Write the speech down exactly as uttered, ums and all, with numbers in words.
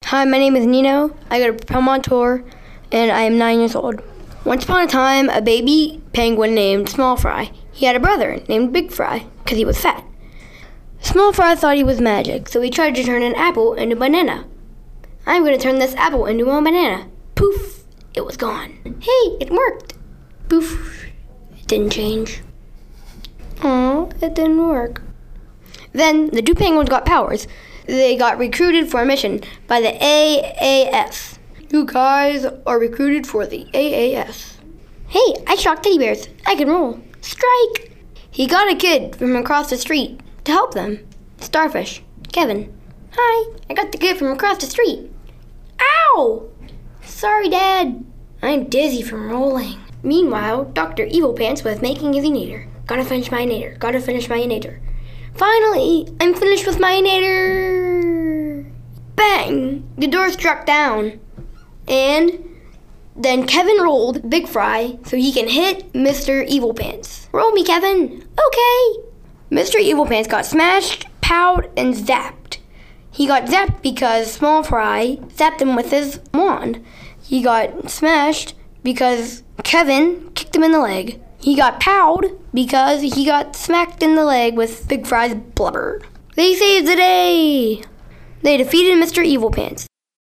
Hi, my name is Nino. I go to Belmont Tour, and I am nine years old. Once upon a time, a baby penguin named Small Fry. He had a brother named Big Fry, because he was fat. Small Fry thought he was magic, so he tried to turn an apple into a banana. I'm going to turn this apple into a banana. Poof! It was gone. Hey, it worked. Poof! It didn't change. Aw, it didn't work. Then the two penguins got powers. They got recruited for a mission by the A A S. You guys are recruited for the A A S. Hey, I shot teddy bears. I can roll. Strike! He got a kid from across the street to help them. Starfish. Kevin. Hi, I got the kid from across the street. Ow! Sorry, Dad. I'm dizzy from rolling. Meanwhile, Doctor Evil Pants was making his nader. Gotta finish my nader. Gotta finish my nader. Finally, I'm finished with my nader. Bang! The door struck down. And then Kevin rolled Big Fry so he can hit Mister Evil Pants. Roll me, Kevin. Okay. Mister Evil Pants got smashed, powed, and zapped. He got zapped because Small Fry zapped him with his wand. He got smashed because Kevin kicked him in the leg. He got powed because he got smacked in the leg with Big Fry's blubber. They saved the day! They defeated Mister Evil Pants.